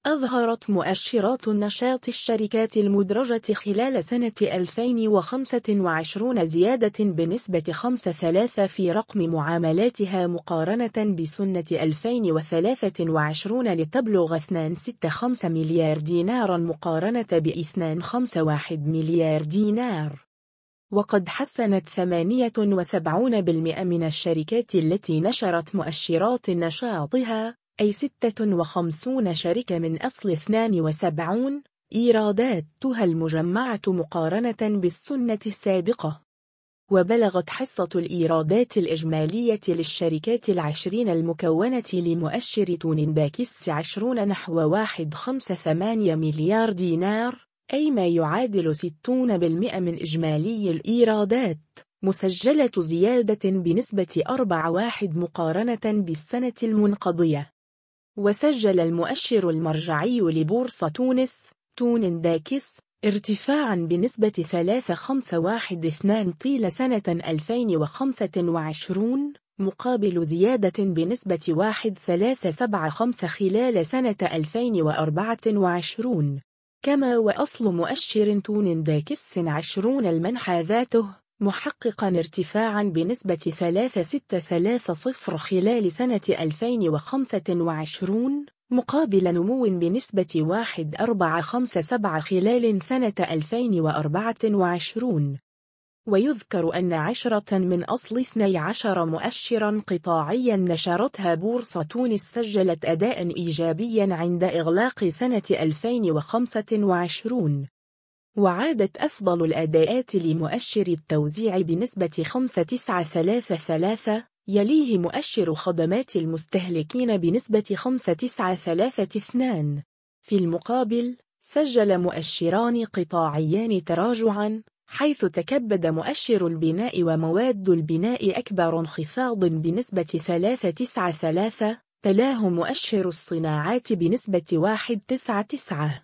أظهرت مؤشرات نشاط الشركات المدرجة خلال سنة 2025 زيادة بنسبة 5.3 في رقم معاملاتها مقارنة بسنة 2023 لتبلغ 2.65 مليار دينارا مقارنة ب 2.51 مليار دينار. وقد حسنت 78% من الشركات التي نشرت مؤشرات نشاطها، أي 56 شركة من أصل 72، إيراداتها المجمعة مقارنة بالسنة السابقة. وبلغت حصة الإيرادات الإجمالية للشركات العشرين المكونة لمؤشر تونينباكس 20 نحو 1.58 مليار دينار، أي ما يعادل 60% من إجمالي الإيرادات، مسجلة زيادة بنسبة 4.1 مقارنة بالسنة المنقضية. وسجل المؤشر المرجعي لبورصة تونس تونينباكس ارتفاعاً بنسبة 3.512 طيل سنة 2025 مقابل زيادة بنسبة 1.375 خلال سنة 2024. كما وأصل مؤشر تونينباكس 20 المنحى ذاته محققاً ارتفاعاً بنسبة 3.630 خلال سنة 2025 مقابل نمو بنسبة 1.457 خلال سنة 2024. ويذكر أن 10 من أصل 12 مؤشراً قطاعياً نشرتها بورصة تونس سجلت أداءً إيجابياً عند إغلاق سنة 2025. وعادت أفضل الأداءات لمؤشر التوزيع بنسبة 5.933، يليه مؤشر خدمات المستهلكين بنسبة 5.932. في المقابل، سجل مؤشران قطاعيان تراجعاً، حيث تكبد مؤشر البناء ومواد البناء أكبر انخفاض بنسبة 3.93، تلاه مؤشر الصناعات بنسبة 1.99.